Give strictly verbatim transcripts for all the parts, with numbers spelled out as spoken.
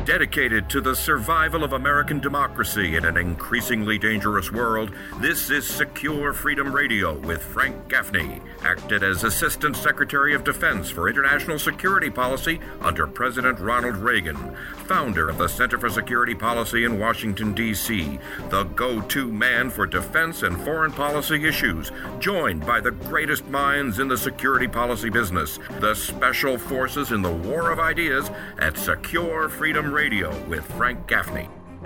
Dedicated to the survival of American democracy in an increasingly dangerous world, this is Secure Freedom Radio with Frank Gaffney, acted as Assistant Secretary of Defense for International Security Policy under President Ronald Reagan, founder of the Center for Security Policy in Washington, D C, the go-to man for defense and foreign policy issues, joined by the greatest minds in the security policy business, the special forces in the war of ideas at Secure Freedom Radio with Frank Gaffney.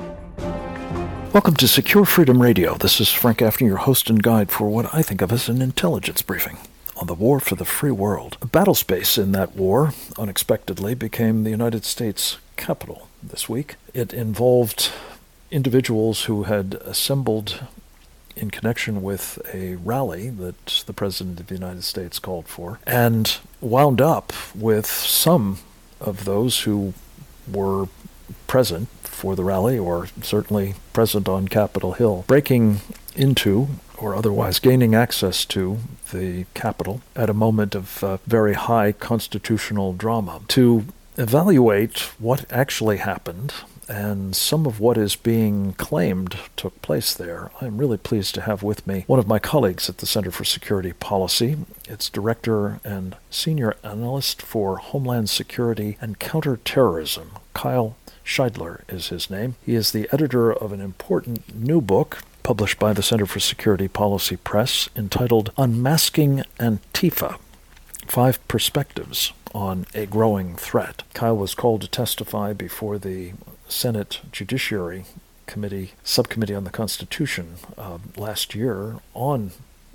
Welcome to Secure Freedom Radio. This is Frank Gaffney, your host and guide for what I think of as an intelligence briefing on the war for the free world. A battle space in that war, unexpectedly, became the United States Capitol this week. It involved individuals who had assembled in connection with a rally that the President of the United States called for, and wound up with some of those who were present for the rally, or certainly present on Capitol Hill, breaking into or otherwise gaining access to the Capitol at a moment of uh, very high constitutional drama to evaluate what actually happened and some of what is being claimed took place there. I'm really pleased to have with me one of my colleagues at the Center for Security Policy. Its Director and Senior Analyst for Homeland Security and Counterterrorism, Kyle Scheidler is his name. He is the editor of an important new book published by the Center for Security Policy Press entitled Unmasking Antifa, Five Perspectives on a Growing Threat. Kyle was called to testify before the Senate Judiciary Committee, Subcommittee on the Constitution uh, last year on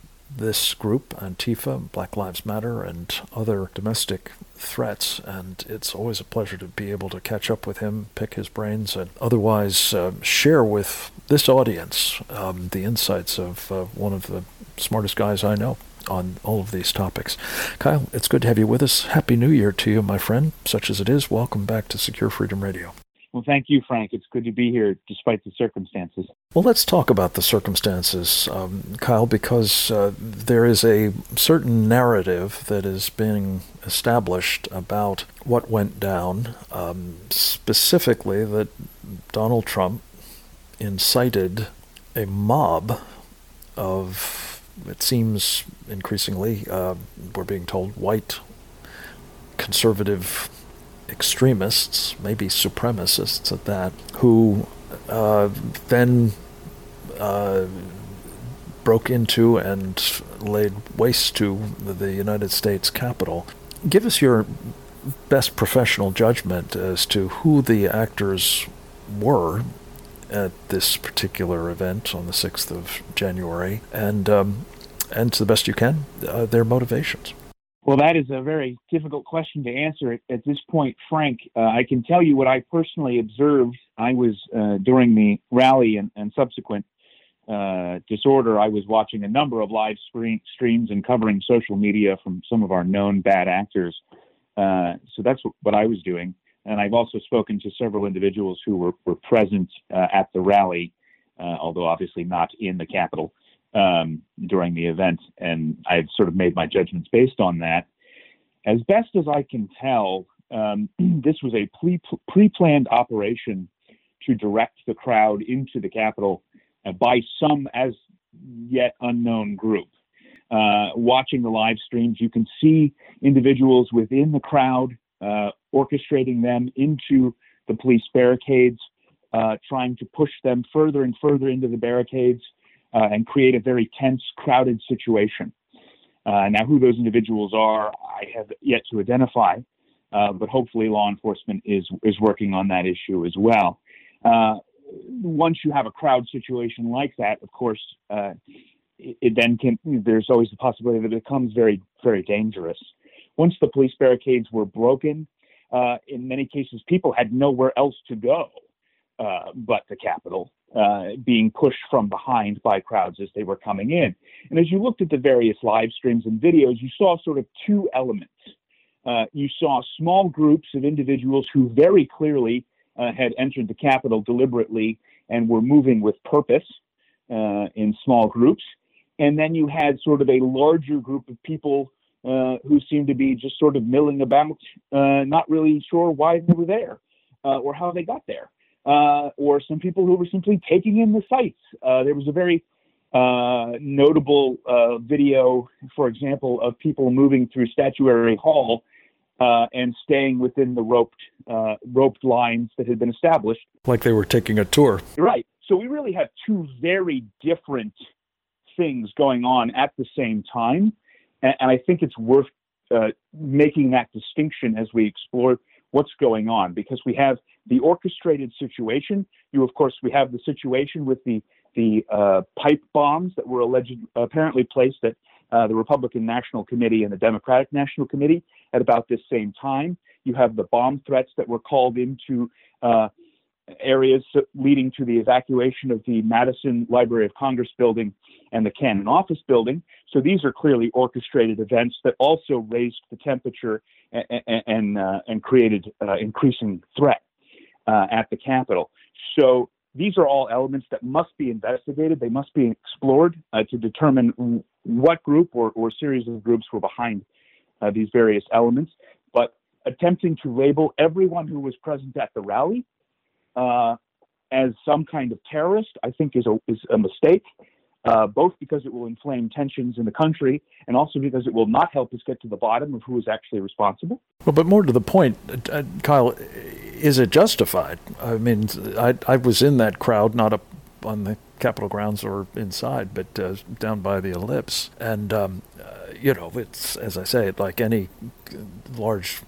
this group, Antifa, Black Lives Matter, and other domestic threats, and it's always a pleasure to be able to catch up with him, pick his brains, and otherwise uh, share with this audience um, the insights of uh, one of the smartest guys I know on all of these topics. Kyle, it's good to have you with us. Happy New Year to you, my friend. Such as it is, welcome back to Secure Freedom Radio. Well, thank you, Frank. It's good to be here despite the circumstances. Well, let's talk about the circumstances, um, Kyle, because uh, there is a certain narrative that is being established about what went down, um, specifically that Donald Trump incited a mob of, it seems increasingly, uh, we're being told, white conservative extremists, maybe supremacists at that, who uh, then uh, broke into and laid waste to the United States Capitol. Give us your best professional judgment as to who the actors were at this particular event on the sixth of January, and um, and to the best you can, uh, their motivations. Well, that is a very difficult question to answer at, at this point, Frank. Uh, I can tell you what I personally observed. I was, uh, during the rally and, and subsequent uh, disorder, I was watching a number of live screen, streams and covering social media from some of our known bad actors. Uh, so that's what I was doing. And I've also spoken to several individuals who were, were present uh, at the rally, uh, although obviously not in the Capitol um, during the event. And I've sort of made my judgments based on that. As best as I can tell, um, this was a pre- pre-planned operation to direct the crowd into the Capitol uh, by some as yet unknown group. Uh, watching the live streams, you can see individuals within the crowd uh, orchestrating them into the police barricades, uh, trying to push them further and further into the barricades uh, and create a very tense, crowded situation. Uh, now, who those individuals are, I have yet to identify, uh, but hopefully law enforcement is is working on that issue as well. Uh, once you have a crowd situation like that, of course, uh, it, it then can. There's always the possibility that it becomes very, very dangerous. Once the police barricades were broken, uh, in many cases, people had nowhere else to go uh, but the Capitol, uh, being pushed from behind by crowds as they were coming in. And as you looked at the various live streams and videos, you saw sort of two elements. Uh, you saw small groups of individuals who very clearly uh, had entered the Capitol deliberately and were moving with purpose uh, in small groups. And then you had sort of a larger group of people uh, who seemed to be just sort of milling about, uh, not really sure why they were there. uh, or how they got there, uh, or some people who were simply taking in the sights. Uh, there was a very uh, notable uh, video, for example, of people moving through Statuary Hall uh, and staying within the roped uh, roped lines that had been established. Like they were taking a tour. Right. So we really have two very different things going on at the same time. And, and I think it's worth uh, making that distinction as we explore what's going on, because we have the orchestrated situation. You, of course, we have the situation with the the uh, pipe bombs that were alleged, apparently placed at uh, the Republican National Committee and the Democratic National Committee at about this same time. You have the bomb threats that were called into uh, areas leading to the evacuation of the Madison Library of Congress building and the Cannon office building. So these are clearly orchestrated events that also raised the temperature and and, uh, and created uh, increasing threat uh, at the Capitol. So these are all elements that must be investigated. They must be explored uh, to determine what group or, or series of groups were behind uh, these various elements. But attempting to label everyone who was present at the rally uh, as some kind of terrorist, I think is a, is a mistake, uh, both because it will inflame tensions in the country and also because it will not help us get to the bottom of who is actually responsible. Well, but more to the point, uh, Kyle, is it justified? I mean, I, I was in that crowd, not up on the Capitol grounds or inside, but uh, down by the Ellipse. And, um, uh, you know, it's, as I say, like any large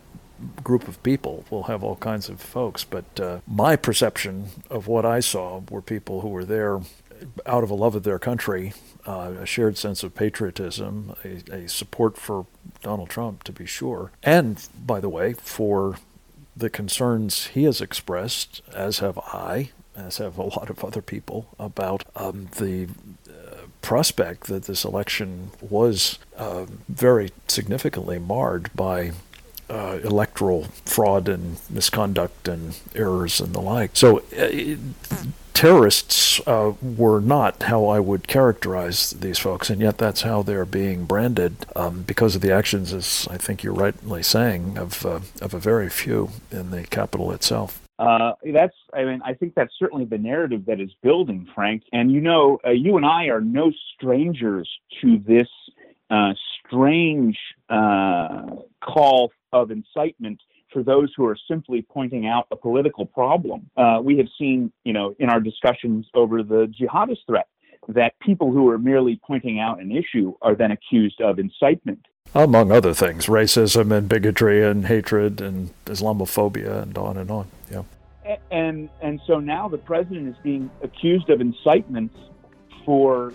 group of people will have all kinds of folks. But uh, my perception of what I saw were people who were there out of a love of their country, uh, a shared sense of patriotism, a, a support for Donald Trump, to be sure. And, by the way, for the concerns he has expressed, as have I, as have a lot of other people, about um, the uh, prospect that this election was uh, very significantly marred by uh, electoral fraud and misconduct and errors and the like. So uh, terrorists uh, were not how I would characterize these folks, and yet that's how they're being branded um, because of the actions, as I think you're rightly saying, of uh, of a very few in the Capitol itself. Uh, that's, I mean, I think that's certainly the narrative that is building, Frank. And, you know, uh, you and I are no strangers to this uh, strange uh, call of incitement for those who are simply pointing out a political problem. Uh, we have seen, you know, in our discussions over the jihadist threat, that people who are merely pointing out an issue are then accused of incitement. Among other things, racism and bigotry and hatred and Islamophobia and on and on. Yeah. And and so now the president is being accused of incitement for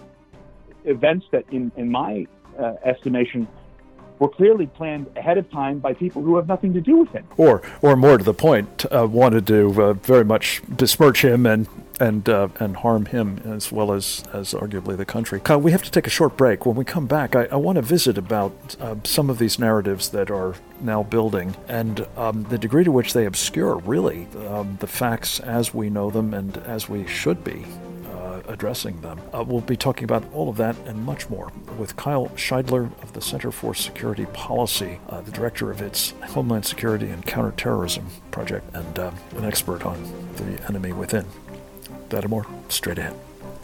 events that, in, in my uh, estimation, were clearly planned ahead of time by people who have nothing to do with him. Or, or more to the point, uh, wanted to uh, very much besmirch him and and uh, and harm him as well as, as arguably the country. Kyle, we have to take a short break. When we come back, I, I want to visit about uh, some of these narratives that are now building and um, the degree to which they obscure, really, um, the facts as we know them and as we should be uh, addressing them. Uh, we'll be talking about all of that and much more with Kyle Scheidler of the Center for Security Policy, uh, the director of its Homeland Security and Counterterrorism Project, and uh, an expert on the enemy within. That and more straight ahead.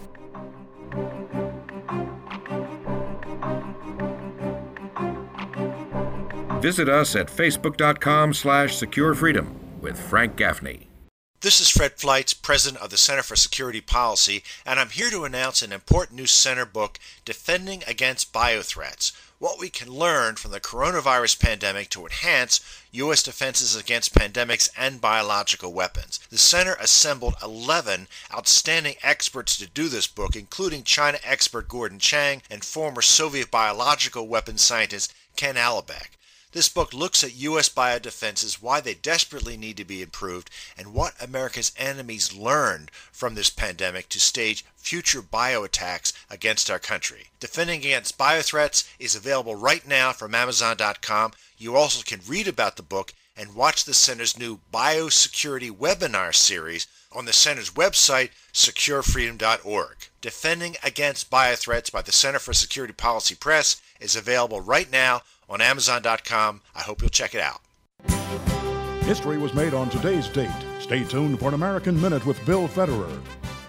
Visit us at facebook.com slash secure freedom with Frank Gaffney. This is Fred Fleitz, president of the Center for Security Policy, and I'm here to announce an important new center book, Defending Against Biothreats: What We Can Learn from the Coronavirus Pandemic to Enhance U S Defenses Against Pandemics and Biological Weapons. The center assembled eleven outstanding experts to do this book, including China expert Gordon Chang and former Soviet biological weapons scientist Ken Alibek. This book looks at U S biodefenses, why they desperately need to be improved, and what America's enemies learned from this pandemic to stage future bioattacks against our country. Defending Against Biothreats is available right now from Amazon dot com. You also can read about the book and watch the Center's new Biosecurity webinar series on the Center's website, secure freedom dot org. Defending Against Biothreats by the Center for Security Policy Press is available right now on Amazon dot com. I hope you'll check it out. History was made on today's date. Stay tuned for an American Minute with Bill Federer.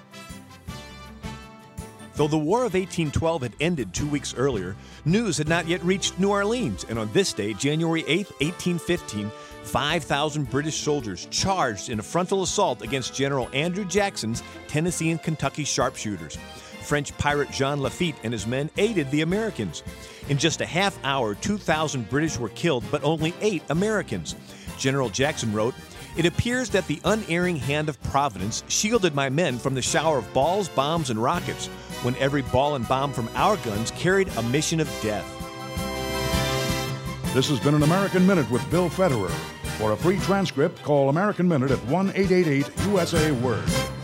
Though the War of eighteen twelve had ended two weeks earlier, news had not yet reached New Orleans, and on this day, January eighth, eighteen fifteen, five thousand British soldiers charged in a frontal assault against General Andrew Jackson's Tennessee and Kentucky sharpshooters. French pirate Jean Lafitte and his men aided the Americans. In just a half hour, two thousand British were killed, but only eight Americans. General Jackson wrote, "It appears that the unerring hand of Providence shielded my men from the shower of balls, bombs, and rockets, when every ball and bomb from our guns carried a mission of death." This has been an American Minute with Bill Federer. For a free transcript, call American Minute at one eight eight eight U S A Word.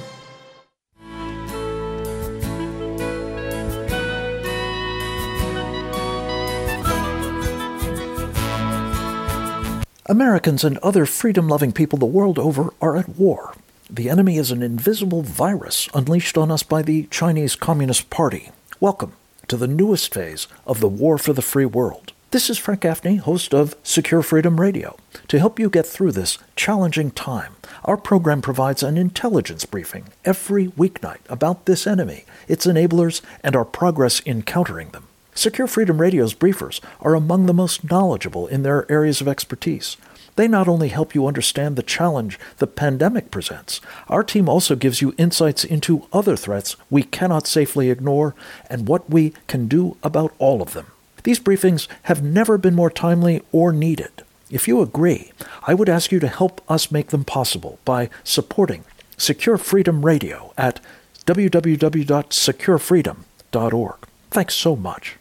Americans and other freedom-loving people the world over are at war. The enemy is an invisible virus unleashed on us by the Chinese Communist Party. Welcome to the newest phase of the War for the Free World. This is Frank Gaffney, host of Secure Freedom Radio. To help you get through this challenging time, our program provides an intelligence briefing every weeknight about this enemy, its enablers, and our progress in countering them. Secure Freedom Radio's briefers are among the most knowledgeable in their areas of expertise. They not only help you understand the challenge the pandemic presents, our team also gives you insights into other threats we cannot safely ignore and what we can do about all of them. These briefings have never been more timely or needed. If you agree, I would ask you to help us make them possible by supporting Secure Freedom Radio at w w w dot secure freedom dot org. Thanks so much.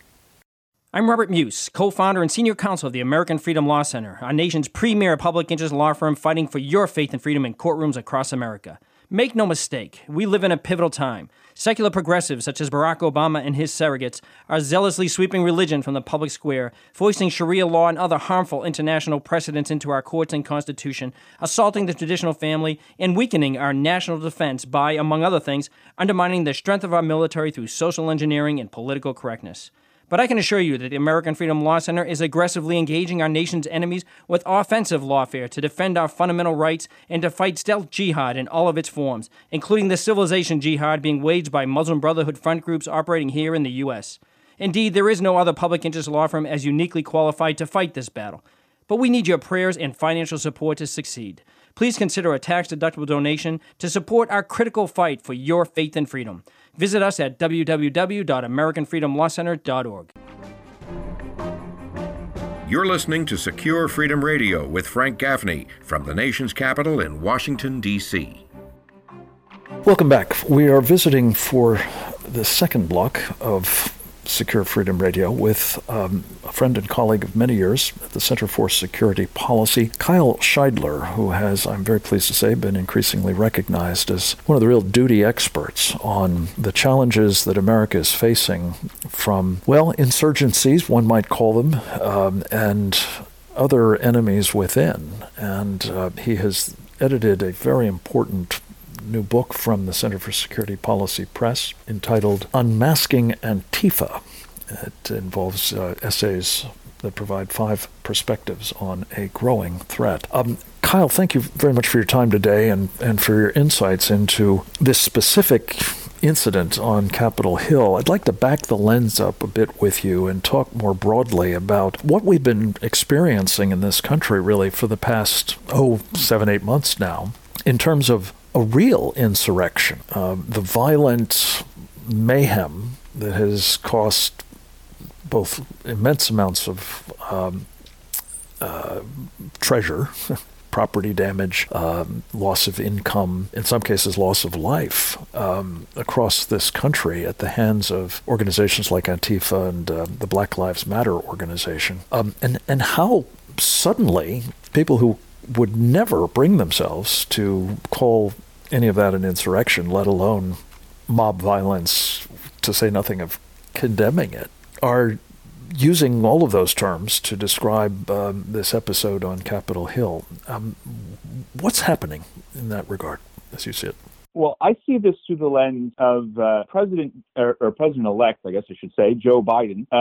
I'm Robert Muse, co-founder and senior counsel of the American Freedom Law Center, our nation's premier public interest law firm fighting for your faith and freedom in courtrooms across America. Make no mistake, we live in a pivotal time. Secular progressives such as Barack Obama and his surrogates are zealously sweeping religion from the public square, foisting Sharia law and other harmful international precedents into our courts and Constitution, assaulting the traditional family, and weakening our national defense by, among other things, undermining the strength of our military through social engineering and political correctness. But I can assure you that the American Freedom Law Center is aggressively engaging our nation's enemies with offensive lawfare to defend our fundamental rights and to fight stealth jihad in all of its forms, including the civilization jihad being waged by Muslim Brotherhood front groups operating here in the U S. Indeed, there is no other public interest law firm as uniquely qualified to fight this battle. But we need your prayers and financial support to succeed. Please consider a tax-deductible donation to support our critical fight for your faith and freedom. Visit us at w w w dot american freedom law center dot org. You're listening to Secure Freedom Radio with Frank Gaffney from the nation's capital in Washington, D C Welcome back. We are visiting for the second block of Secure Freedom Radio with um, a friend and colleague of many years at the Center for Security Policy, Kyle Scheidler, who has, I'm very pleased to say, been increasingly recognized as one of the real duty experts on the challenges that America is facing from, well, insurgencies, one might call them, um, and other enemies within. And uh, he has edited a very important new book from the Center for Security Policy Press entitled Unmasking Antifa. It involves uh, essays that provide five perspectives on a growing threat. Um, Kyle, thank you very much for your time today and, and for your insights into this specific incident on Capitol Hill. I'd like to back the lens up a bit with you and talk more broadly about what we've been experiencing in this country really for the past, oh, seven, eight months now, in terms of a real insurrection, uh, the violent mayhem that has cost both immense amounts of um, uh, treasure, property damage, um, loss of income, in some cases loss of life um, across this country at the hands of organizations like Antifa and uh, the Black Lives Matter organization. Um, and, and how suddenly people who would never bring themselves to call any of that an insurrection, let alone mob violence, to say nothing of condemning it, are using all of those terms to describe um, this episode on Capitol Hill. Um, what's happening in that regard, as you see it? Well, I see this through the lens of uh, President or, or President-elect, I guess I should say, Joe Biden, uh,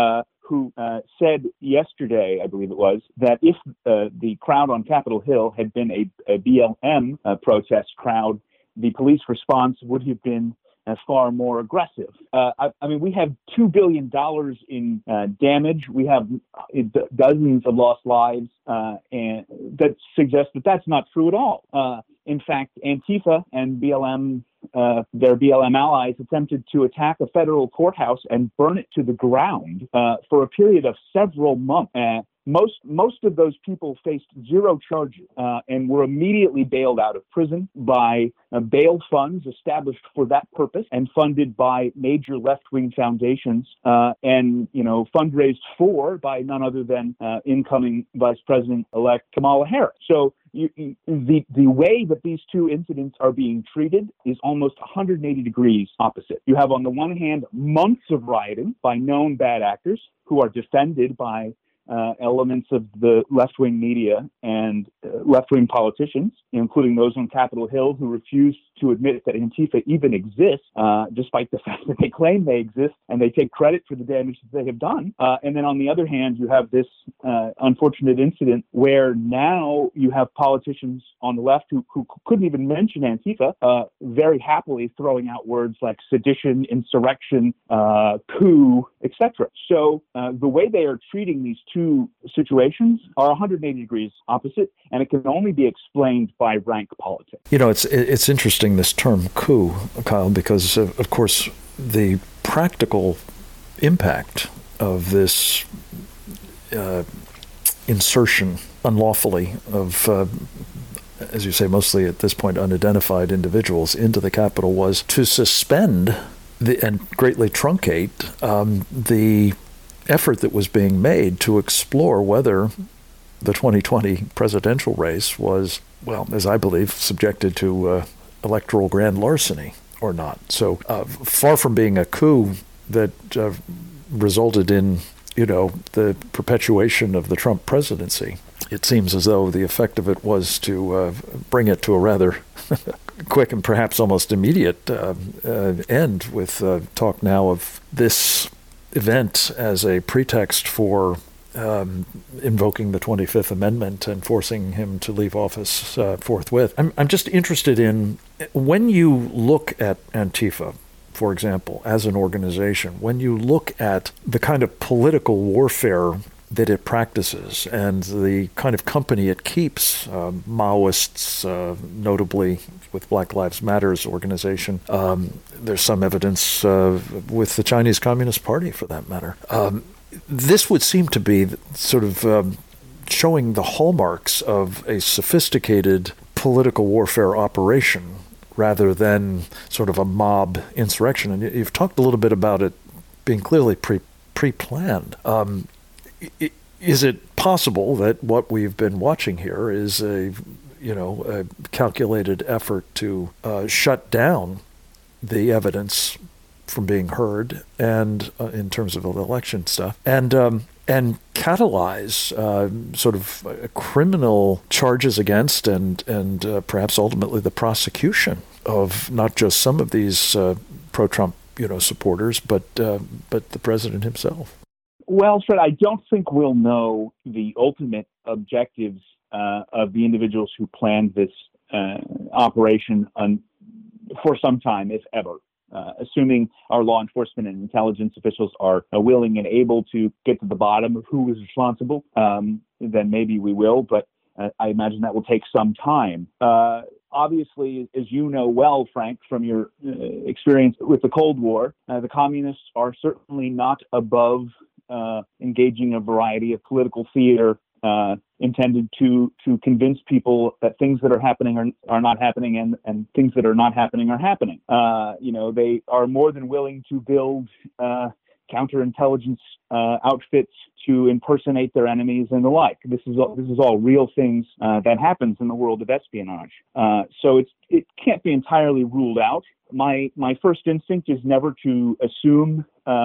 who uh, said yesterday, I believe it was, that if uh, the crowd on Capitol Hill had been a, a B L M uh, protest crowd, the police response would have been uh, far more aggressive. Uh, I, I mean, we have two billion dollars in uh, damage. We have uh, dozens of lost lives, uh, and that suggests that that's not true at all. Uh, in fact, Antifa and B L M, uh, their B L M allies, attempted to attack a federal courthouse and burn it to the ground uh, for a period of several months. Uh, Most most of those people faced zero charges uh, and were immediately bailed out of prison by uh, bail funds established for that purpose and funded by major left-wing foundations uh, and, you know, fundraised for by none other than uh, incoming Vice President-elect Kamala Harris. So you, you, the the way that these two incidents are being treated is almost one hundred eighty degrees opposite. You have, on the one hand, months of rioting by known bad actors who are defended by Uh, elements of the left-wing media and uh, left-wing politicians, including those on Capitol Hill who refuse to admit that Antifa even exists, uh, despite the fact that they claim they exist, and they take credit for the damage that they have done. Uh, and then on the other hand, you have this uh, unfortunate incident where now you have politicians on the left who, who couldn't even mention Antifa, uh, very happily throwing out words like sedition, insurrection, uh, coup, et cetera. So uh, the way they are treating these two situations are one hundred eighty degrees opposite, and it can only be explained by rank politics. You know, it's it's interesting, this term coup, Kyle, because of, of course the practical impact of this uh, insertion unlawfully of, uh, as you say, mostly at this point unidentified individuals into the Capitol was to suspend the, and greatly truncate um, the effort that was being made to explore whether the twenty twenty presidential race was, well, as I believe, subjected to uh, electoral grand larceny or not. So uh, far from being a coup that uh, resulted in, you know, the perpetuation of the Trump presidency, it seems as though the effect of it was to uh, bring it to a rather quick and perhaps almost immediate uh, uh, end, with uh, talk now of this event as a pretext for um, invoking the twenty-fifth Amendment and forcing him to leave office uh, forthwith. I'm, I'm just interested in, when you look at Antifa, for example, as an organization, when you look at the kind of political warfare that it practices and the kind of company it keeps, uh, Maoists, uh, notably with Black Lives Matter's organization. Um, there's some evidence uh, with the Chinese Communist Party, for that matter. Um, this would seem to be sort of um, showing the hallmarks of a sophisticated political warfare operation rather than sort of a mob insurrection. And you've talked a little bit about it being clearly pre, pre-planned. Um, Is it possible that what we've been watching here is a, you know, a calculated effort to uh, shut down the evidence from being heard, and uh, in terms of election stuff, and um, and catalyze uh, sort of uh, criminal charges against, and and uh, perhaps ultimately the prosecution of not just some of these uh, pro-Trump, you know, supporters, but uh, but the president himself? Well, Fred, I don't think we'll know the ultimate objectives uh, of the individuals who planned this uh, operation un- for some time, if ever. Uh, assuming our law enforcement and intelligence officials are uh, willing and able to get to the bottom of who was responsible, um, then maybe we will, but uh, I imagine that will take some time. Uh, Obviously, as you know well, Frank, from your uh, experience with the Cold War, uh, the communists are certainly not above uh, engaging a variety of political theater uh, intended to to convince people that things that are happening are, are not happening, and, and things that are not happening are happening. Uh, you know, they are more than willing to build uh, counterintelligence uh, outfits to impersonate their enemies and the like. This is all, this is all real things uh, that happens in the world of espionage. Uh, so it's it can't be entirely ruled out. My my first instinct is never to assume uh,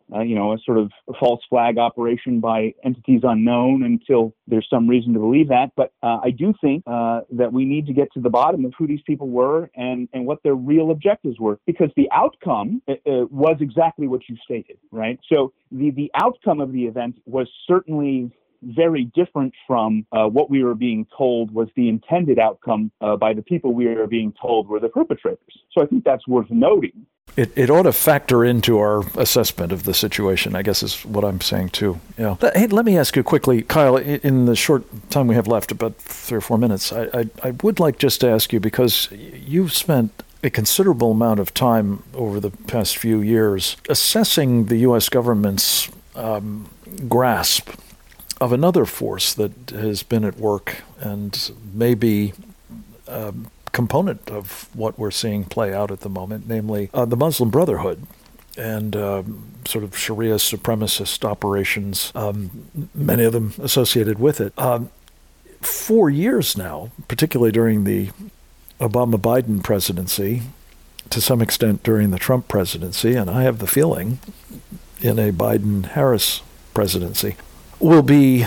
uh, you know, a sort of false flag operation by entities unknown until there's some reason to believe that. But uh, I do think uh, that we need to get to the bottom of who these people were and, and what their real objectives were, because the outcome uh, was exactly what you stated, right? So the, the outcome of the event was certainly very different from uh, what we were being told was the intended outcome uh, by the people we were being told were the perpetrators. So I think that's worth noting. It it ought to factor into our assessment of the situation, I guess is what I'm saying too. Yeah. Hey, let me ask you quickly, Kyle, in the short time we have left, about three or four minutes, I, I, I would like just to ask you, because you've spent a considerable amount of time over the past few years assessing the U S government's um, grasp of another force that has been at work and may be a component of what we're seeing play out at the moment, namely uh, the Muslim Brotherhood and um, sort of Sharia supremacist operations, um, many of them associated with it. Um, for years now, particularly during the Obama-Biden presidency, to some extent during the Trump presidency, and I have the feeling in a Biden-Harris presidency, will be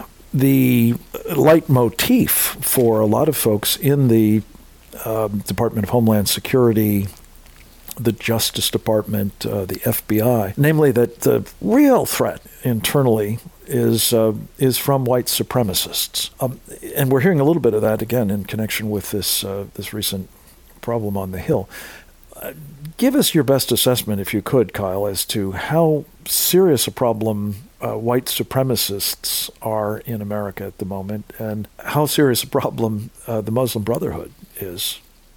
the leitmotif for a lot of folks in the uh, Department of Homeland Security, the Justice Department, uh, the F B I, namely that the real threat internally is uh, is from white supremacists. Um, and we're hearing a little bit of that again in connection with this uh, this recent problem on the Hill. Uh, give us your best assessment, if you could, Kyle, as to how serious a problem uh, white supremacists are in America at the moment, and how serious a problem uh, the Muslim Brotherhood is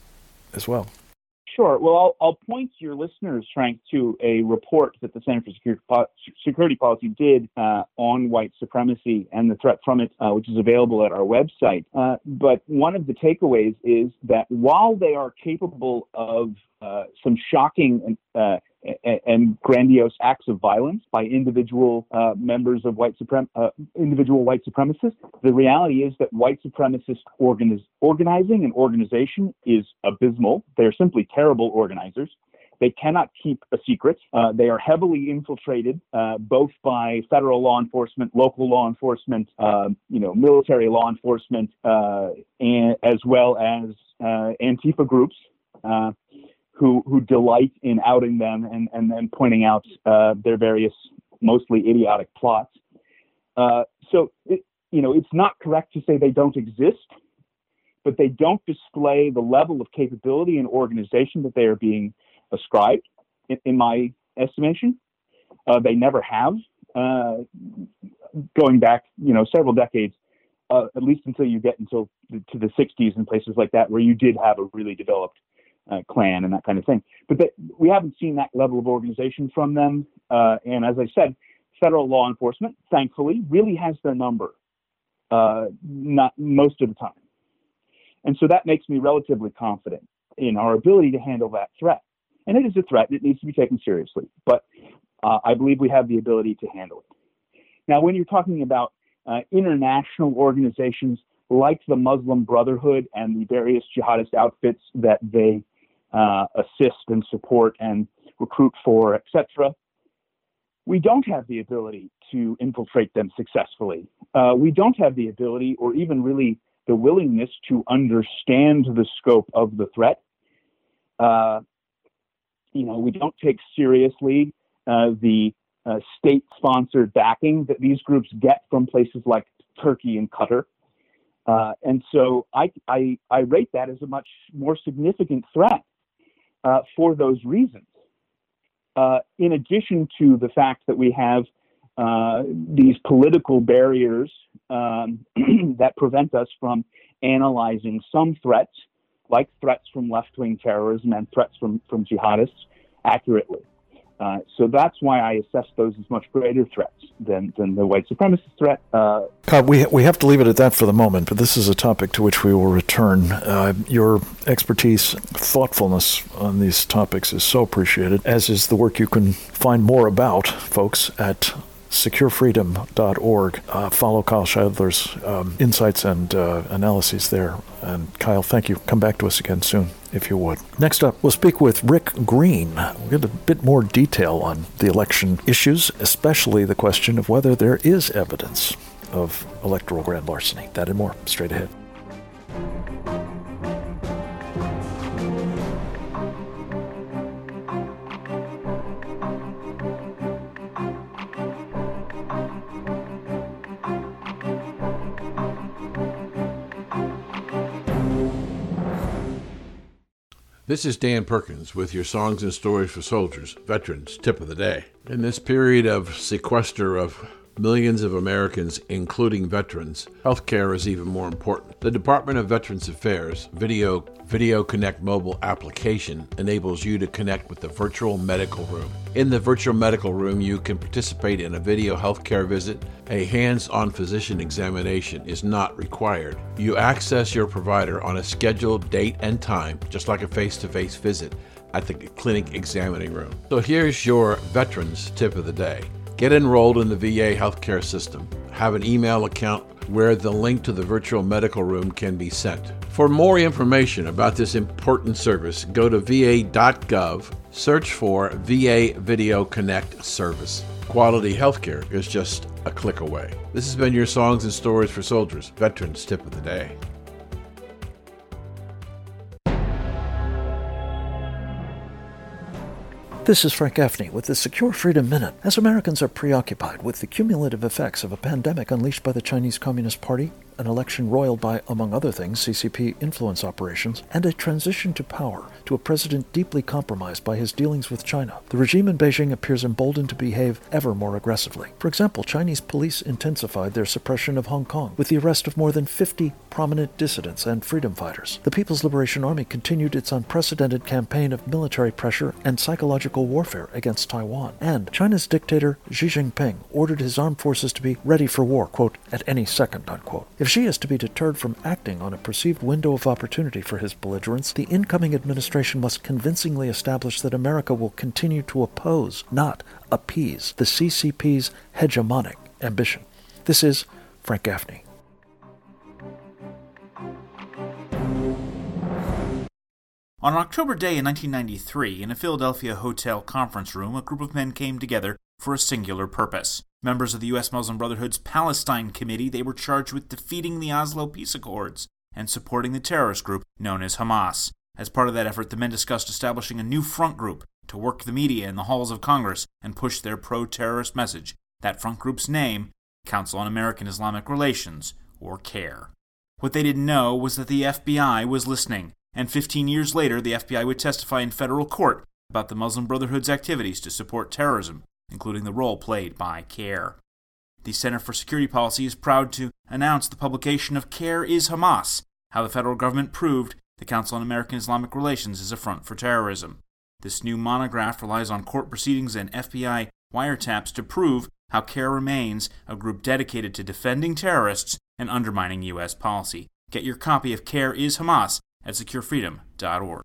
as well. Sure. Well, I'll, I'll point your listeners, Frank, to a report that the Center for Security, po- Security Policy did uh, on white supremacy and the threat from it, uh, which is available at our website. Uh, but one of the takeaways is that while they are capable of uh, some shocking and, uh, and grandiose acts of violence by individual uh, members of white suprem- uh, individual white supremacists, the reality is that white supremacist organiz- organizing and organization is abysmal. They're simply terrible organizers. They cannot keep a secret. Uh, they are heavily infiltrated, uh, both by federal law enforcement, local law enforcement, uh, you know, military law enforcement, uh, and as well as uh, Antifa groups. Uh, Who, who delight in outing them and, and then pointing out uh, their various mostly idiotic plots. Uh, so, it, you know, it's not correct to say they don't exist, but they don't display the level of capability and organization that they are being ascribed, in, in my estimation. Uh, they never have, uh, going back, you know, several decades, uh, at least until you get until the, to the sixties and places like that, where you did have a really developed Uh, clan and that kind of thing. But they, we haven't seen that level of organization from them. Uh, and as I said, federal law enforcement, thankfully, really has their number, uh, not most of the time. And so that makes me relatively confident in our ability to handle that threat. And it is a threat. It needs to be taken seriously. But uh, I believe we have the ability to handle it. Now, when you're talking about uh, international organizations like the Muslim Brotherhood and the various jihadist outfits that they Uh, assist and support and recruit for, et cetera, we don't have the ability to infiltrate them successfully. Uh, we don't have the ability or even really the willingness to understand the scope of the threat. Uh, you know, we don't take seriously uh, the uh, state-sponsored backing that these groups get from places like Turkey and Qatar. Uh, and so I, I, I rate that as a much more significant threat uh, for those reasons. Uh, in addition to the fact that we have uh, these political barriers um, that prevent us from analyzing some threats, like threats from left-wing terrorism and threats from, from jihadists, accurately. Uh, so that's why I assess those as much greater threats than, than the white supremacist threat. Uh, Cobb, we we have to leave it at that for the moment, but this is a topic to which we will return. Uh, your expertise, thoughtfulness on these topics is so appreciated, as is the work you can find more about, folks, at secure freedom dot org. Uh, follow Kyle Scheidler's um, insights and uh, analyses there. And Kyle, thank you. Come back to us again soon, if you would. Next up, we'll speak with Rick Green. We'll get a bit more detail on the election issues, especially the question of whether there is evidence of electoral grand larceny. That and more, straight ahead. This is Dan Perkins with your Songs and Stories for Soldiers, Veterans Tip of the Day. In this period of sequester of millions of Americans, including veterans, healthcare is even more important. The Department of Veterans Affairs Video Video Connect mobile application enables you to connect with the virtual medical room. In the virtual medical room, you can participate in a video healthcare visit. A hands-on physician examination is not required. You access your provider on a scheduled date and time, just like a face-to-face visit at the clinic examining room. So here's your Veterans Tip of the Day. Get enrolled in the V A healthcare system. Have an email account where the link to the virtual medical room can be sent. For more information about this important service, go to v a dot gov, search for V A Video Connect service. Quality healthcare is just a click away. This has been your Songs and Stories for Soldiers, Veterans Tip of the Day. This is Frank Gaffney with the Secure Freedom Minute. As Americans are preoccupied with the cumulative effects of a pandemic unleashed by the Chinese Communist Party, an election roiled by, among other things, C C P influence operations, and a transition to power to a president deeply compromised by his dealings with China, the regime in Beijing appears emboldened to behave ever more aggressively. For example, Chinese police intensified their suppression of Hong Kong with the arrest of more than fifty prominent dissidents and freedom fighters. The People's Liberation Army continued its unprecedented campaign of military pressure and psychological warfare against Taiwan. And China's dictator Xi Jinping ordered his armed forces to be ready for war, quote, at any second, unquote. If Xi is to be deterred from acting on a perceived window of opportunity for his belligerence, the incoming administration must convincingly establish that America will continue to oppose, not appease, the C C P's hegemonic ambition. This is Frank Gaffney. On October Day in nineteen ninety-three, in a Philadelphia hotel conference room, a group of men came together for a singular purpose. Members of the U S Muslim Brotherhood's Palestine Committee, they were charged with defeating the Oslo Peace Accords and supporting the terrorist group known as Hamas. As part of that effort, the men discussed establishing a new front group to work the media in the halls of Congress and push their pro-terrorist message. That front group's name, Council on American Islamic Relations, or CARE. What they didn't know was that the F B I was listening, and fifteen years later, the F B I would testify in federal court about the Muslim Brotherhood's activities to support terrorism, including the role played by CARE. The Center for Security Policy is proud to announce the publication of CARE is Hamas, how the federal government proved the Council on American Islamic Relations is a front for terrorism. This new monograph relies on court proceedings and F B I wiretaps to prove how CARE remains a group dedicated to defending terrorists and undermining U S policy. Get your copy of CARE is Hamas at secure freedom dot org.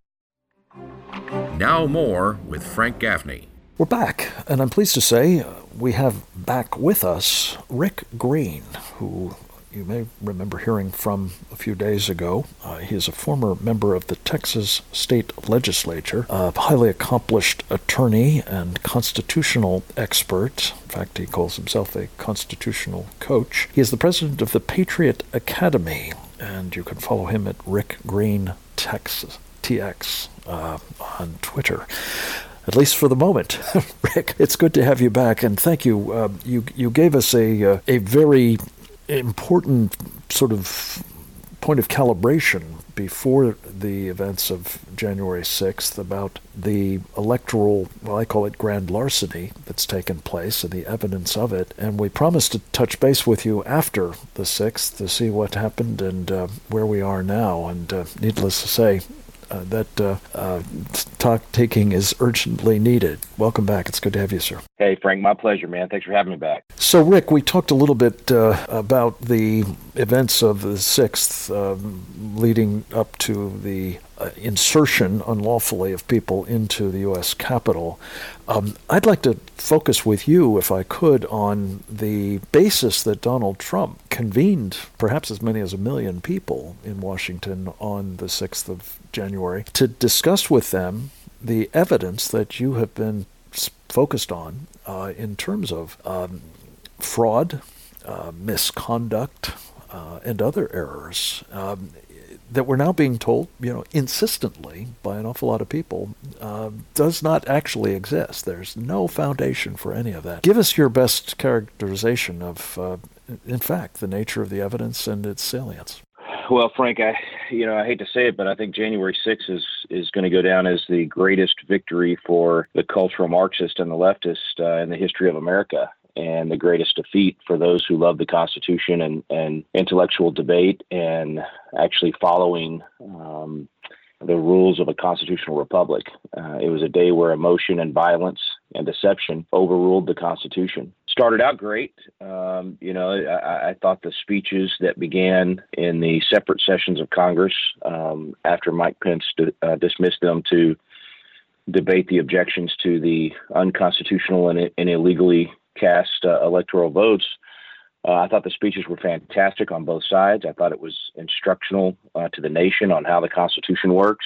Now more with Frank Gaffney. We're back, and I'm pleased to say uh, we have back with us Rick Green, who you may remember hearing from a few days ago. Uh, he is a former member of the Texas State Legislature, a highly accomplished attorney and constitutional expert. In fact, he calls himself a constitutional coach. He is the president of the Patriot Academy, and you can follow him at Rick Green Texas, T X uh, on Twitter. At least for the moment. Rick, it's good to have you back, and thank you. Uh, you you gave us a uh, a very important sort of point of calibration before the events of January sixth about the electoral, well, I call it grand larceny that's taken place and the evidence of it. And we promised to touch base with you after the sixth to see what happened and uh, where we are now. And uh, needless to say, Uh, that uh, uh, talk taking is urgently needed. Welcome back. It's good to have you, sir. Hey, Frank, my pleasure, man. Thanks for having me back. So, Rick, we talked a little bit uh, about the events of the sixth um, leading up to the uh, insertion unlawfully of people into the U S Capitol. Um, I'd like to focus with you, if I could, on the basis that Donald Trump convened perhaps as many as a million people in Washington on the sixth of January to discuss with them the evidence that you have been focused on uh, in terms of um, fraud, uh, misconduct, uh, and other errors um, that we're now being told, you know, insistently by an awful lot of people, uh, does not actually exist. There's no foundation for any of that. Give us your best characterization of, uh, in fact, the nature of the evidence and its salience. Well, Frank, I, you know, I hate to say it, but I think January sixth is, is going to go down as the greatest victory for the cultural Marxist and the leftist uh, in the history of America, and the greatest defeat for those who love the Constitution and, and intellectual debate and actually following um, the rules of a constitutional republic. Uh, it was a day where emotion and violence and deception overruled the Constitution. Started out great. Um, you know, I, I thought the speeches that began in the separate sessions of Congress um, after Mike Pence d- uh, dismissed them to debate the objections to the unconstitutional and, and illegally cast uh, electoral votes, uh, I thought the speeches were fantastic on both sides. I thought it was instructional uh, to the nation on how the Constitution works.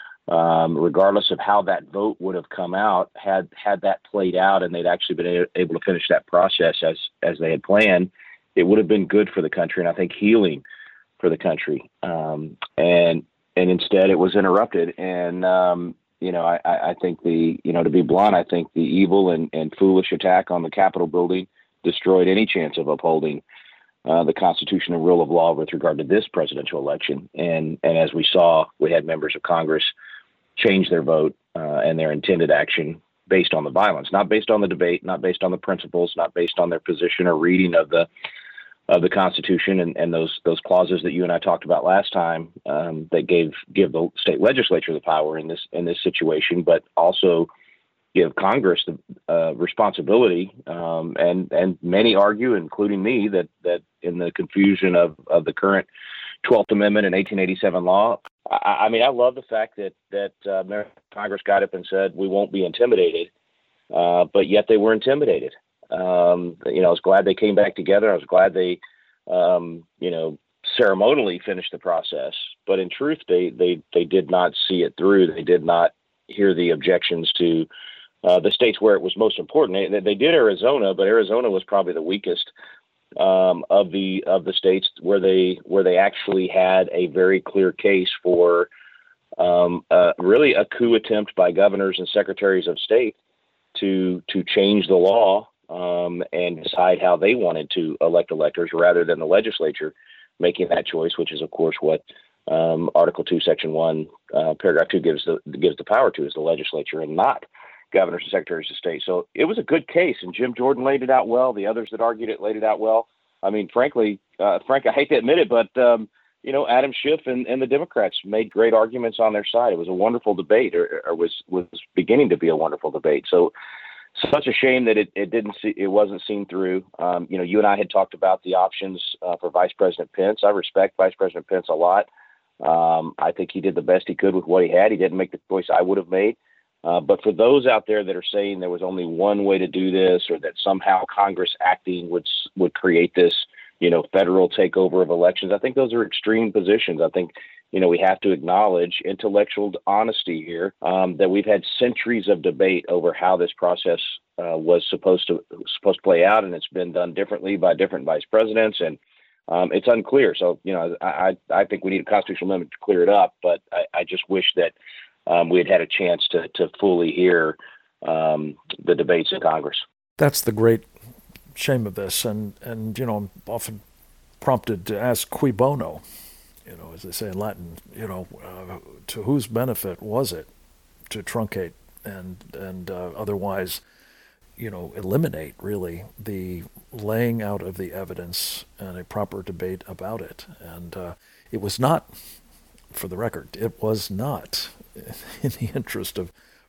Um, regardless of how that vote would have come out, had had that played out and they'd actually been a- able to finish that process as as they had planned, it would have been good for the country and I think healing for the country. Um, and and instead, it was interrupted. And um, you know, I, I think the you know to be blunt, I think the evil and, and foolish attack on the Capitol building destroyed any chance of upholding Uh, the Constitution and rule of law with regard to this presidential election. And and as we saw, we had members of Congress change their vote uh, and their intended action based on the violence, not based on the debate, not based on the principles, not based on their position or reading of the of the Constitution and, and those those clauses that you and I talked about last time um, that gave give the state legislature the power in this in this situation, but also give Congress the uh, responsibility, um, and and many argue, including me, that that in the confusion of, of the current twelfth Amendment and eighteen eighty-seven law, I, I mean, I love the fact that that uh, Congress got up and said we won't be intimidated, uh, but yet they were intimidated. Um, you know, I was glad they came back together. I was glad they, um, you know, ceremonially finished the process, but in truth, they they they did not see it through. They did not hear the objections to Uh, the states where it was most important. They, they did Arizona, but Arizona was probably the weakest um, of the of the states where they where they actually had a very clear case for um, uh, really a coup attempt by governors and secretaries of state to to change the law um, and decide how they wanted to elect electors rather than the legislature making that choice, which is of course what um, Article Two, Section One, uh, Paragraph Two gives the gives the power to, is the legislature and not governors and secretaries of state. So it was a good case, and Jim Jordan laid it out well. The others that argued it laid it out well. I mean, frankly, uh, Frank, I hate to admit it, but, um, you know, Adam Schiff and, and the Democrats made great arguments on their side. It was a wonderful debate, or, or was was beginning to be a wonderful debate. So such a shame that it, it didn't see, it wasn't seen through. Um, you know, you and I had talked about the options uh, for Vice President Pence. I respect Vice President Pence a lot. Um, I think he did the best he could with what he had. He didn't make the choice I would have made. Uh, but for those out there that are saying there was only one way to do this, or that somehow Congress acting would would create this, you know, federal takeover of elections, I think those are extreme positions. I think, you know, we have to acknowledge intellectual honesty here, um, that we've had centuries of debate over how this process uh, was supposed to supposed to play out, and it's been done differently by different vice presidents, and um, it's unclear. So, you know, I I think we need a constitutional amendment to clear it up, but I, I just wish that Um, we had had a chance to to fully hear um, the debates in Congress. That's the great shame of this, and, and you know, I'm often prompted to ask cui bono, you know, as they say in Latin, you know, uh, to whose benefit was it to truncate and and uh, otherwise, you know, eliminate really the laying out of the evidence and a proper debate about it. And uh, it was not, for the record, it was not in the interest of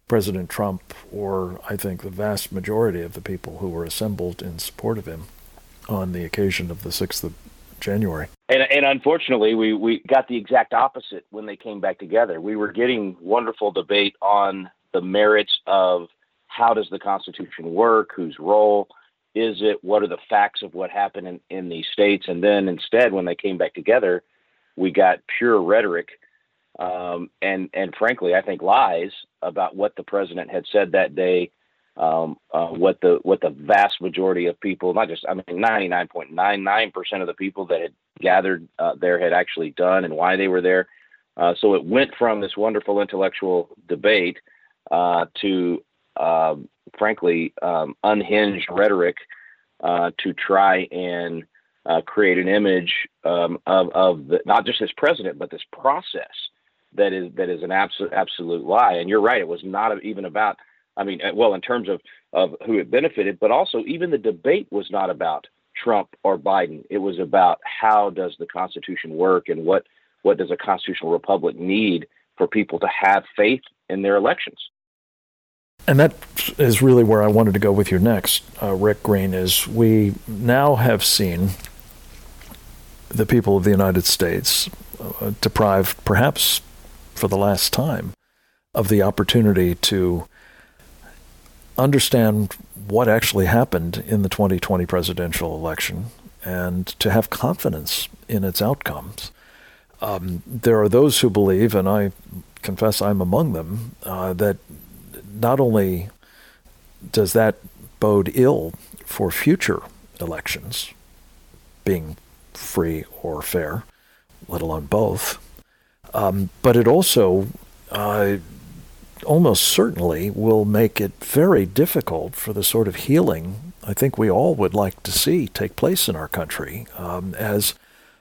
President Trump or, I think, the vast majority of the people who were assembled in support of him on the occasion of the sixth of January. And, and unfortunately, we, we got the exact opposite when they came back together. We were getting wonderful debate on the merits of how does the Constitution work, whose role is it, what are the facts of what happened in, in these states. And then instead, when they came back together, we got pure rhetoric um, and, and frankly, I think lies about what the president had said that day, um, uh, what the what the vast majority of people, not just, I mean, ninety-nine point nine nine percent of the people that had gathered uh, there had actually done and why they were there. Uh, so it went from this wonderful intellectual debate uh, to, uh, frankly, um, unhinged rhetoric uh, to try and uh, create an image um, of, of the, not just this president, but this process that is that is an absolute absolute lie. And you're right; it was not even about. I mean, well, in terms of of who it benefited, but also even the debate was not about Trump or Biden. It was about how does the Constitution work and what what does a constitutional republic need for people to have faith in their elections. And that is really where I wanted to go with you next, uh, Rick Green, is we now have seen the people of the United States uh, deprived, perhaps for the last time, of the opportunity to understand what actually happened in the twenty twenty presidential election and to have confidence in its outcomes. Um, there are those who believe, and I confess I'm among them, uh, that not only does that bode ill for future elections, being free or fair, let alone both, um, but it also uh, almost certainly will make it very difficult for the sort of healing I think we all would like to see take place in our country, um, as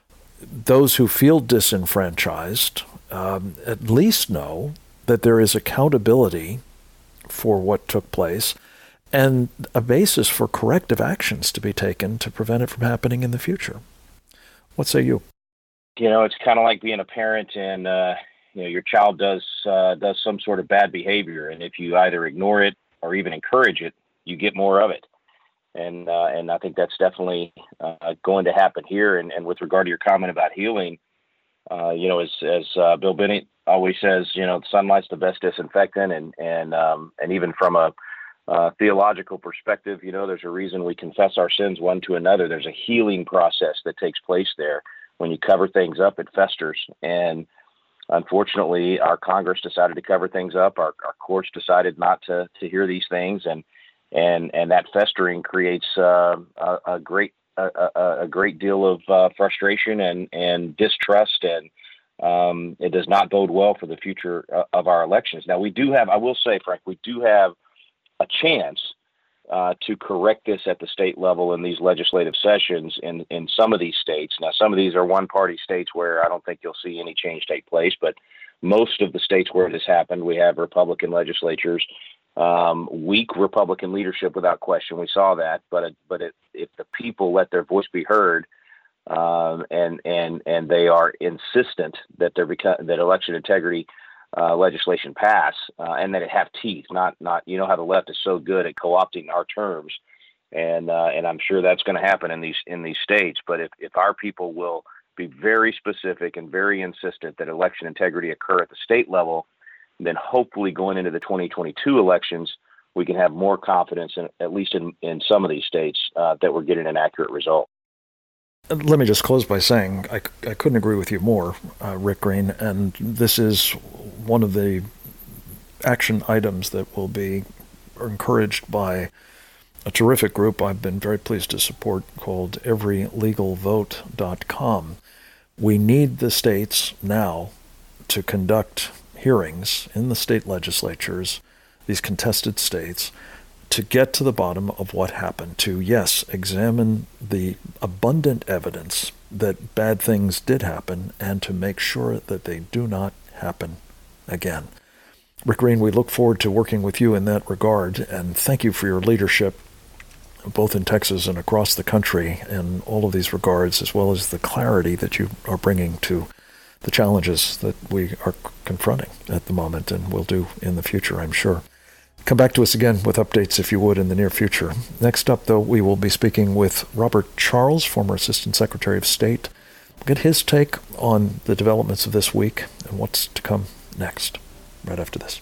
those who feel disenfranchised um, at least know that there is accountability for what took place and a basis for corrective actions to be taken to prevent it from happening in the future. What say you? You know, it's kind of like being a parent and, uh, you know, your child does uh, does some sort of bad behavior. And if you either ignore it or even encourage it, you get more of it. And uh, and I think that's definitely uh, going to happen here. And, and with regard to your comment about healing, uh, you know, as, as uh, Bill Bennett always says, you know, sunlight's the best disinfectant. And, and, um, and even from a uh, theological perspective, you know, there's a reason we confess our sins one to another. There's a healing process that takes place there. When you cover things up, it festers. And unfortunately, our Congress decided to cover things up. Our, our courts decided not to, to hear these things. And, and, and that festering creates uh, a, a great a, a, a great deal of uh, frustration and, and distrust. And um, it does not bode well for the future uh, of our elections. Now, we do have, I will say, Frank, we do have a chance Uh, to correct this at the state level in these legislative sessions in, in some of these states. Now, some of these are one-party states where I don't think you'll see any change take place, but most of the states where this happened, we have Republican legislatures, um, weak Republican leadership without question. We saw that, but it, but it, if the people let their voice be heard um, and and and they are insistent that there beca- that election integrity Uh, legislation pass uh, and that it have teeth, not not you know how the left is so good at co-opting our terms, and uh, and I'm sure that's going to happen in these in these states. But if, if our people will be very specific and very insistent that election integrity occur at the state level, then hopefully going into the twenty twenty-two elections, we can have more confidence, in, at least in, in some of these states, uh, that we're getting an accurate result. Let me just close by saying I, I couldn't agree with you more, uh, Rick Green, and this is one of the action items that will be encouraged by a terrific group I've been very pleased to support called every legal vote dot com. We need the states now to conduct hearings in the state legislatures, these contested states, to get to the bottom of what happened, to, yes, examine the abundant evidence that bad things did happen and to make sure that they do not happen again. Rick Green, we look forward to working with you in that regard, and thank you for your leadership, both in Texas and across the country, in all of these regards, as well as the clarity that you are bringing to the challenges that we are confronting at the moment and will do in the future, I'm sure. Come back to us again with updates, if you would, in the near future. Next up, though, we will be speaking with Robert Charles, former Assistant Secretary of State. We'll get his take on the developments of this week and what's to come next, right after this.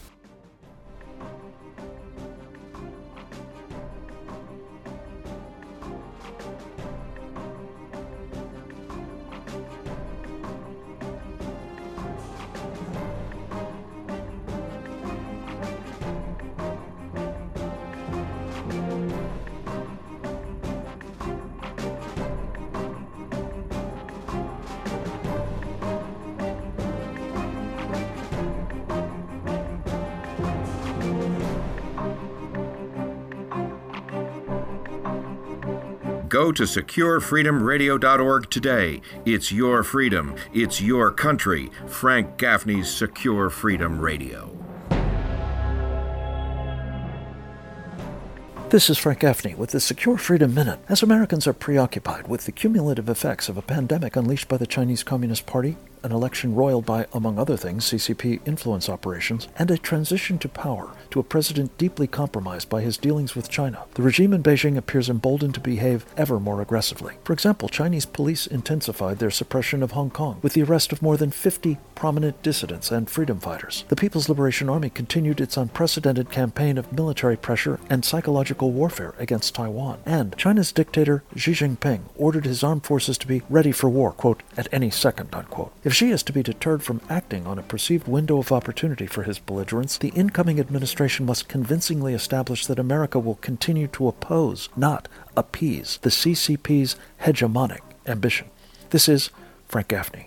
Go to secure freedom radio dot org today. It's your freedom. It's your country. Frank Gaffney's Secure Freedom Radio. This is Frank Gaffney with the Secure Freedom Minute. As Americans are preoccupied with the cumulative effects of a pandemic unleashed by the Chinese Communist Party, an election roiled by, among other things, C C P influence operations, and a transition to power to a president deeply compromised by his dealings with China, the regime in Beijing appears emboldened to behave ever more aggressively. For example, Chinese police intensified their suppression of Hong Kong with the arrest of more than fifty prominent dissidents and freedom fighters. The People's Liberation Army continued its unprecedented campaign of military pressure and psychological warfare against Taiwan. And China's dictator Xi Jinping ordered his armed forces to be ready for war, quote, at any second, unquote. If Xi is to be deterred from acting on a perceived window of opportunity for his belligerence, the incoming administration must convincingly establish that America will continue to oppose, not appease, the C C P's hegemonic ambition. This is Frank Gaffney.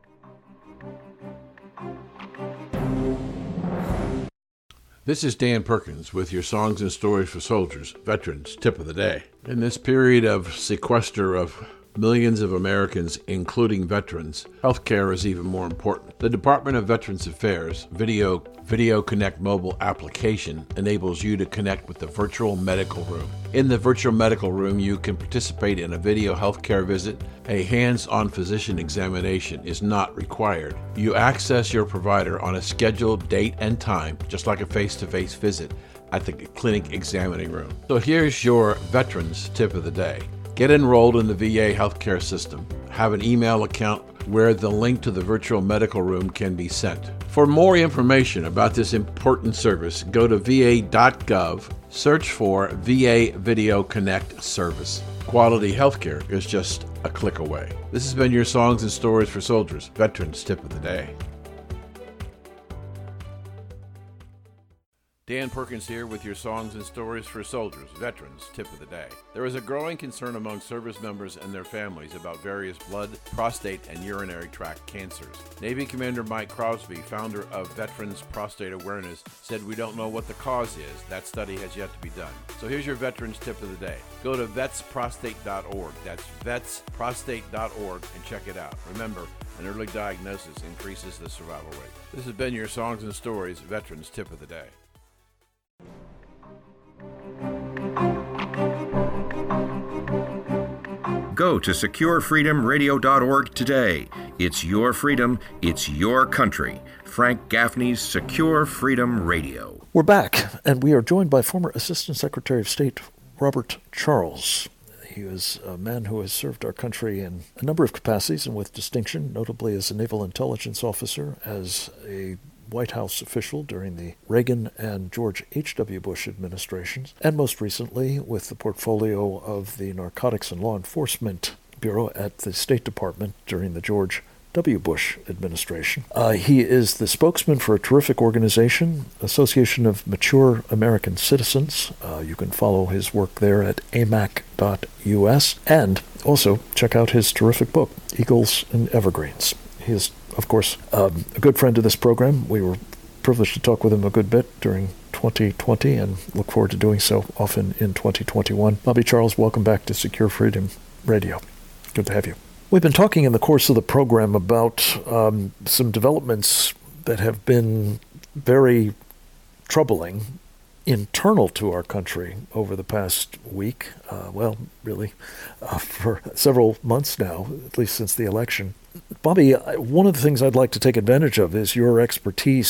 This is Dan Perkins with your Songs and Stories for Soldiers, Veterans Tip of the Day. In this period of sequester of millions of Americans, including veterans, healthcare is even more important. The Department of Veterans Affairs Video Video Connect mobile application enables you to connect with the virtual medical room. In the virtual medical room, you can participate in a video healthcare visit. A hands-on physician examination is not required. You access your provider on a scheduled date and time, just like a face-to-face visit at the clinic examining room. So here's your Veterans Tip of the Day. Get enrolled in the V A healthcare system. Have an email account where the link to the virtual medical room can be sent. For more information about this important service, go to V A dot gov, search for V A Video Connect service. Quality healthcare is just a click away. This has been your Songs and Stories for Soldiers, Veterans Tip of the Day. Dan Perkins here with your Songs and Stories for Soldiers, Veterans Tip of the Day. There is a growing concern among service members and their families about various blood, prostate, and urinary tract cancers. Navy Commander Mike Crosby, founder of Veterans Prostate Awareness, said we don't know what the cause is. That study has yet to be done. So here's your Veterans Tip of the Day. Go to vets prostate dot org. That's vets prostate dot org and check it out. Remember, an early diagnosis increases the survival rate. This has been your Songs and Stories, Veterans Tip of the Day. Go to secure freedom radio dot org today. It's your freedom. It's your country. Frank Gaffney's Secure Freedom Radio. We're back, and we are joined by former Assistant Secretary of State Robert Charles. He is a man who has served our country in a number of capacities and with distinction, notably as a naval intelligence officer, as a White House official during the Reagan and George H W. Bush administrations, and most recently with the portfolio of the Narcotics and Law Enforcement Bureau at the State Department during the George W. Bush administration. Uh, he is the spokesman for a terrific organization, Association of Mature American Citizens. Uh, you can follow his work there at A M A C dot U S, and also check out his terrific book, Eagles and Evergreens. He is, of course, um, a good friend of this program. We were privileged to talk with him a good bit during twenty twenty and look forward to doing so often in twenty twenty-one. Bobby Charles, welcome back to Secure Freedom Radio. Good to have you. We've been talking in the course of the program about um, some developments that have been very troubling internal to our country over the past week. Uh, well, really, uh, for several months now, at least since the election. Bobby, one of the things I'd like to take advantage of is your expertise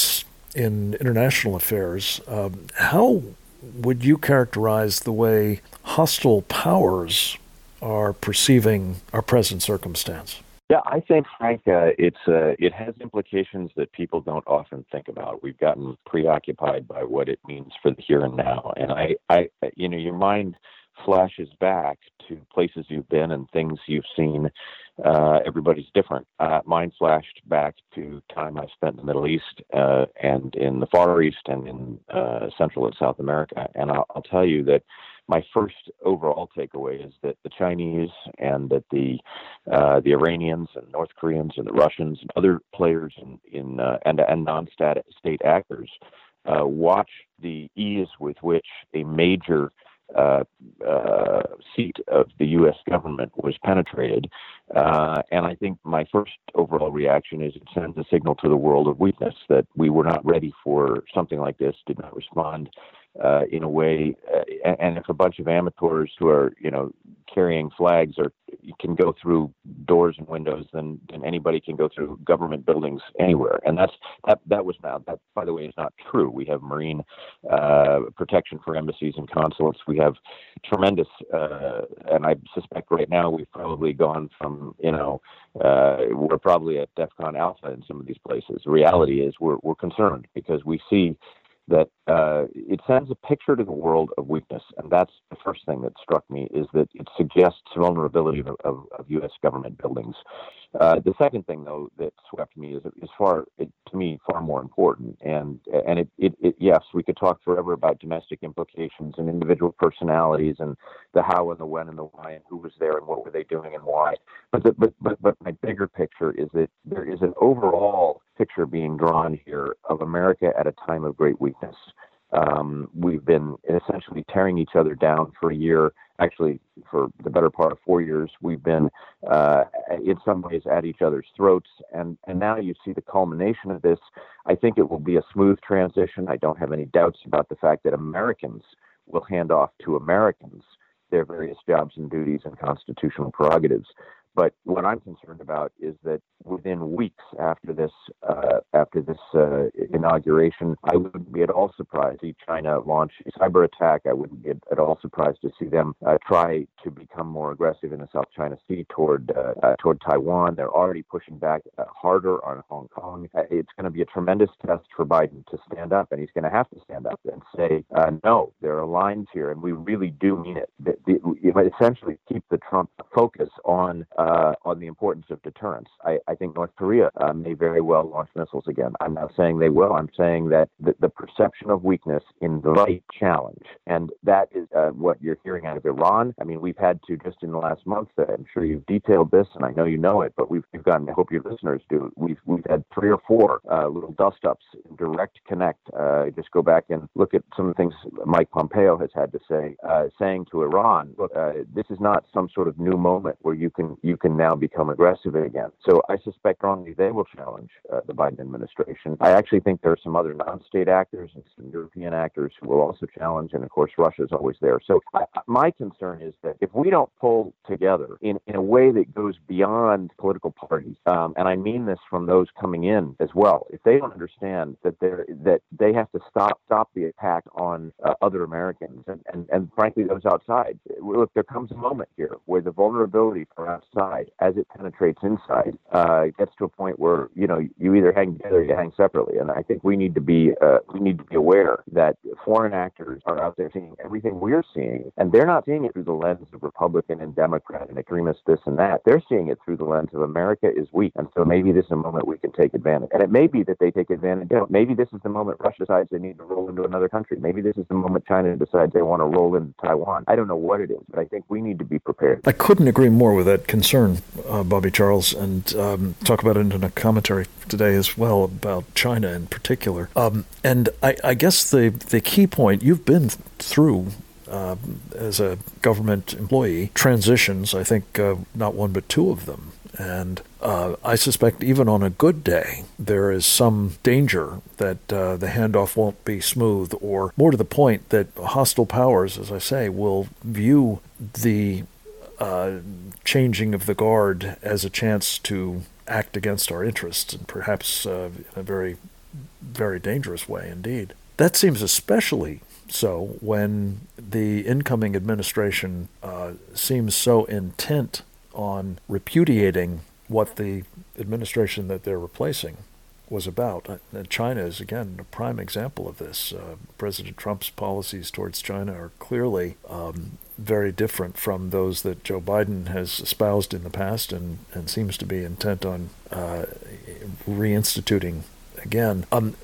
in international affairs. Um, how would you characterize the way hostile powers are perceiving our present circumstance? Yeah, I think, Frank, uh, it's uh, it has implications that people don't often think about. We've gotten preoccupied by what it means for the here and now, and I, I, you know, your mind flashes back to places you've been and things you've seen. Uh, everybody's different. Uh, mine flashed back to time I spent in the Middle East uh, and in the Far East and in uh, Central and South America, and I'll, I'll tell you that my first overall takeaway is that the Chinese and that the uh, the Iranians and North Koreans and the Russians and other players in, in uh, and and non-state state actors uh, watch the ease with which a major uh, uh, seat of the U S government was penetrated, uh, and I think my first overall reaction is it sends a signal to the world of weakness that we were not ready for something like this, did not respond Uh, in a way, uh, and if a bunch of amateurs who are, you know, carrying flags or can go through doors and windows, then, then anybody can go through government buildings anywhere. And that's that. That was not that. By the way, is not true. We have marine uh, protection for embassies and consulates. We have tremendous, uh, and I suspect right now we've probably gone from, you know, uh, we're probably at DEFCON Alpha in some of these places. The reality is we're we're concerned because we see that uh, it sends a picture to the world of weakness. And that's the first thing that struck me, is that it suggests vulnerability of, of, of U S government buildings. Uh, the second thing, though, that swept me is, is far, it, to me, far more important. And and it, it, it, yes, we could talk forever about domestic implications and individual personalities and the how and the when and the why and who was there and what were they doing and why. But the, but but but my bigger picture is that there is an overall picture being drawn here of America at a time of great weakness. Um, we've been essentially tearing each other down for a year. Actually, for the better part of four years, we've been uh, in some ways at each other's throats. And, and now you see the culmination of this. I think it will be a smooth transition. I don't have any doubts about the fact that Americans will hand off to Americans their various jobs and duties and constitutional prerogatives. But what I'm concerned about is that within weeks after this uh, after this uh, inauguration, I wouldn't be at all surprised to see China launch a cyber attack. I wouldn't be at all surprised to see them uh, try to become more aggressive in the South China Sea toward uh, uh, toward Taiwan. They're already pushing back uh, harder on Hong Kong. Uh, it's going to be a tremendous test for Biden to stand up, and he's going to have to stand up and say, uh, no, there are lines here, and we really do mean it. The, the, you know, essentially keep the Trump focus on uh, Uh, on the importance of deterrence. I, I think North Korea uh, may very well launch missiles again. I'm not saying they will. I'm saying that the, the perception of weakness invite challenge. And that is uh, what you're hearing out of Iran. I mean, we've had to, just in the last month, uh, I'm sure you've detailed this, and I know you know it, but we've, we've gotten, I hope your listeners do, we've, we've had three or four uh, little dust-ups in direct connect. Uh, just go back and look at some of the things Mike Pompeo has had to say, uh, saying to Iran, look, uh, this is not some sort of new moment where you can, you can now become aggressive again. So I suspect strongly they will challenge uh, the Biden administration. I actually think there are some other non-state actors and some European actors who will also challenge, and of course Russia is always there. So I, my concern is that if we don't pull together in, in a way that goes beyond political parties, um, and I mean this from those coming in as well, if they don't understand that they're that they have to stop stop the attack on uh, other Americans and, and, and frankly those outside. Look, there comes a moment here where the vulnerability for outside, as it penetrates inside, uh, gets to a point where, you know, you either hang together or you hang separately. And I think we need to be uh, we need to be aware that foreign actors are out there seeing everything we're seeing, and they're not seeing it through the lens of Republican and Democrat and extremist this and that. They're seeing it through the lens of America is weak, and so maybe this is a moment we can take advantage. And it may be that they take advantage. You know, maybe this is the moment Russia decides they need to roll into another country. Maybe this is the moment China decides they want to roll into Taiwan. I don't know what it is, but I think we need to be prepared. I couldn't agree more with that concern, uh, Bobby Charles, and um, talk about it in a commentary today as well about China in particular. Um, and I, I guess the, the key point, you've been through, uh, as a government employee, transitions, I think uh, not one but two of them. And uh, I suspect even on a good day, there is some danger that uh, the handoff won't be smooth, or more to the point that hostile powers, as I say, will view the Uh, changing of the guard as a chance to act against our interests, and perhaps uh, in a very very dangerous way indeed. That seems especially so when the incoming administration uh, seems so intent on repudiating what the administration that they're replacing was about. And China is, again, a prime example of this. Uh, President Trump's policies towards China are clearly um, very different from those that Joe Biden has espoused in the past and, and seems to be intent on uh, reinstituting again. Um,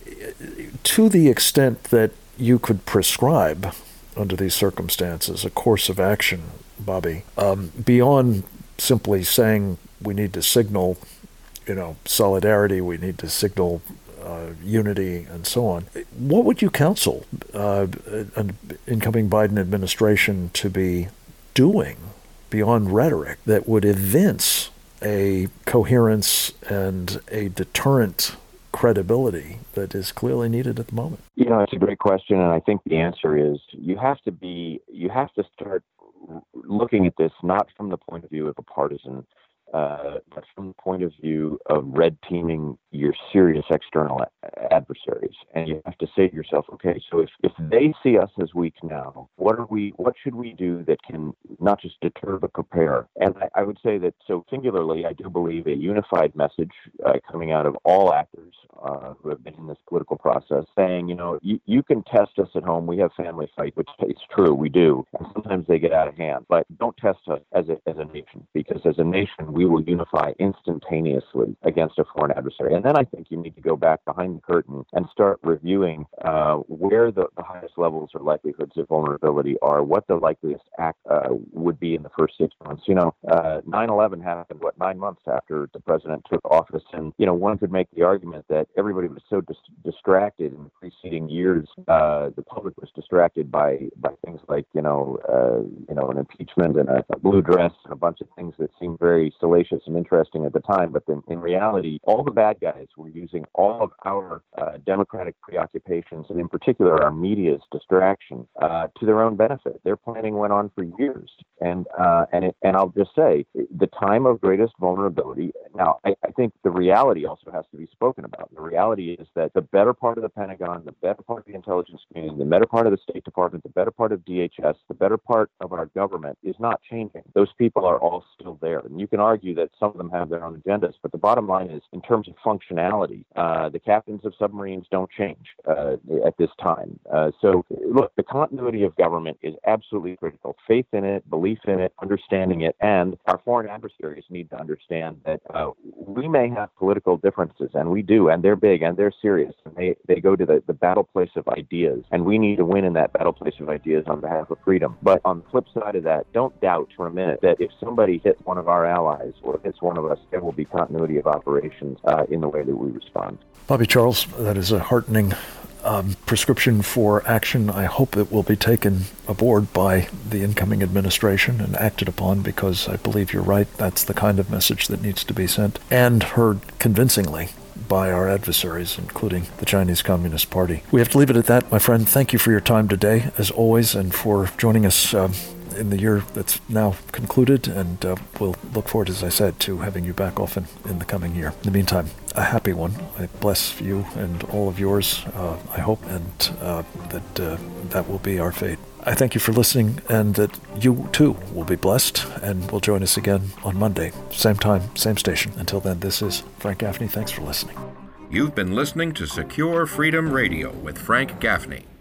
to the extent that you could prescribe, under these circumstances, a course of action, Bobby, um, beyond simply saying we need to signal you know, solidarity, we need to signal uh, unity, and so on. What would you counsel uh, an incoming Biden administration to be doing beyond rhetoric that would evince a coherence and a deterrent credibility that is clearly needed at the moment? You know, it's a great question, and I think the answer is you have to be, you have to start looking at this not from the point of view of a partisan, Uh, but from the point of view of red teaming your serious external a- adversaries. And you have to say to yourself, okay, so if, if they see us as weak now, what are we, what should we do that can not just deter but prepare? And I, I would say that, so singularly, I do believe a unified message uh, coming out of all actors uh, who have been in this political process saying, you know, you, you can test us at home. We have family fight, which it's true, we do. And sometimes they get out of hand, but don't test us as a, as a nation, because as a nation, we We will unify instantaneously against a foreign adversary. And then I think you need to go back behind the curtain and start reviewing uh, where the, the highest levels or likelihoods of vulnerability are, what the likeliest act uh, would be in the first six months. You know, uh, nine eleven happened, what, nine months after the president took office. And, you know, one could make the argument that everybody was so dis- distracted in the preceding years. Uh, the public was distracted by, by things like, you know, uh, you know, an impeachment and a, a blue dress and a bunch of things that seemed very salacious and interesting at the time, but then in reality, all the bad guys were using all of our uh, democratic preoccupations, and in particular our media's distraction, uh, to their own benefit. Their planning went on for years, and uh, and it, and I'll just say, the time of greatest vulnerability. Now, I, I think the reality also has to be spoken about. The reality is that the better part of the Pentagon, the better part of the intelligence community, the better part of the State Department, the better part of D H S, the better part of our government is not changing. Those people are all still there, and you can argue that some of them have their own agendas, but the bottom line is, in terms of functionality, uh, the captains of submarines don't change uh, at this time. Uh, so, look, the continuity of government is absolutely critical. Faith in it, belief in it, understanding it, and our foreign adversaries need to understand that uh, we may have political differences, and we do, and they're big, and they're serious, and they, they go to the, the battle place of ideas, and we need to win in that battle place of ideas on behalf of freedom. But on the flip side of that, don't doubt for a minute that if somebody hits one of our allies or hits one of us, there will be continuity of operations uh, in the way that we respond. Bobby Charles, that is a heartening um, prescription for action. I hope it will be taken aboard by the incoming administration and acted upon, because I believe you're right. That's the kind of message that needs to be sent and heard convincingly by our adversaries, including the Chinese Communist Party. We have to leave it at that, my friend. Thank you for your time today, as always, and for joining us um, in the year that's now concluded, and uh, we'll look forward, as I said, to having you back often in the coming year. In the meantime, a happy one. I bless you and all of yours, uh, I hope, and uh, that uh, that will be our fate. I thank you for listening, and that you, too, will be blessed, and will join us again on Monday. Same time, same station. Until then, this is Frank Gaffney. Thanks for listening. You've been listening to Secure Freedom Radio with Frank Gaffney.